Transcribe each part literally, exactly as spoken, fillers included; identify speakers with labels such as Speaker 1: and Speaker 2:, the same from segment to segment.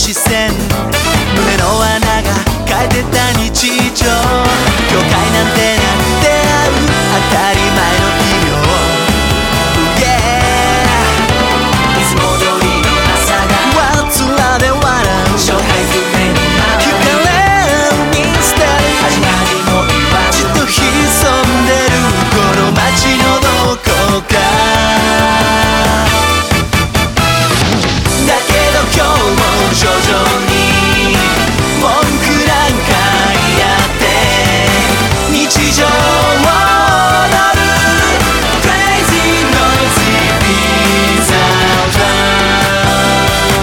Speaker 1: 視線、胸の穴が変えてた日常、境界なんてなんてある当たり前の奇妙、いつも通りの朝がわつらで笑う紹介不明のまま惹かれるミステリー、始まりも言わずじっと潜んでるこの街のどこか、だけど今日も徐々に文句なんか言って日常を踊る Crazy Noisy Pizza Town、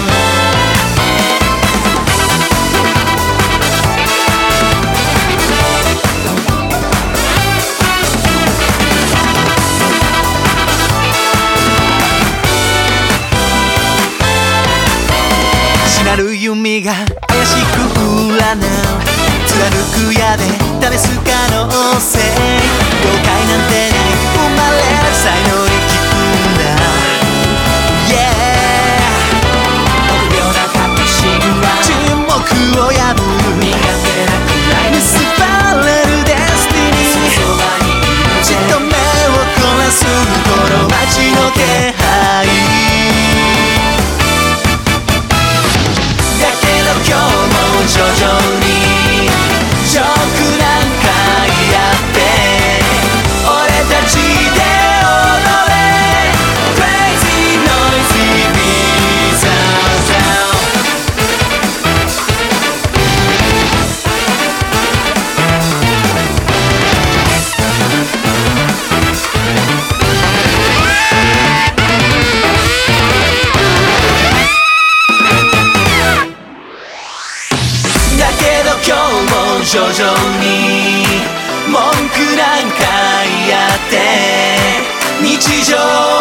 Speaker 1: しなる弓が怪しく占う、貫く矢で試す可能性、了解なんてない生まれる才能に聞くんだ、yeah、 臆病な確信は沈黙を破る苦手なくらい結ばれるデスティニー、そばにいるじっと目を凝らすこの街の気配、今日も徐々にジョークなんかやって俺たちで踊れ Crazy Noisy Pizza Town、 だけど今日も徐々に文句なんか言って日常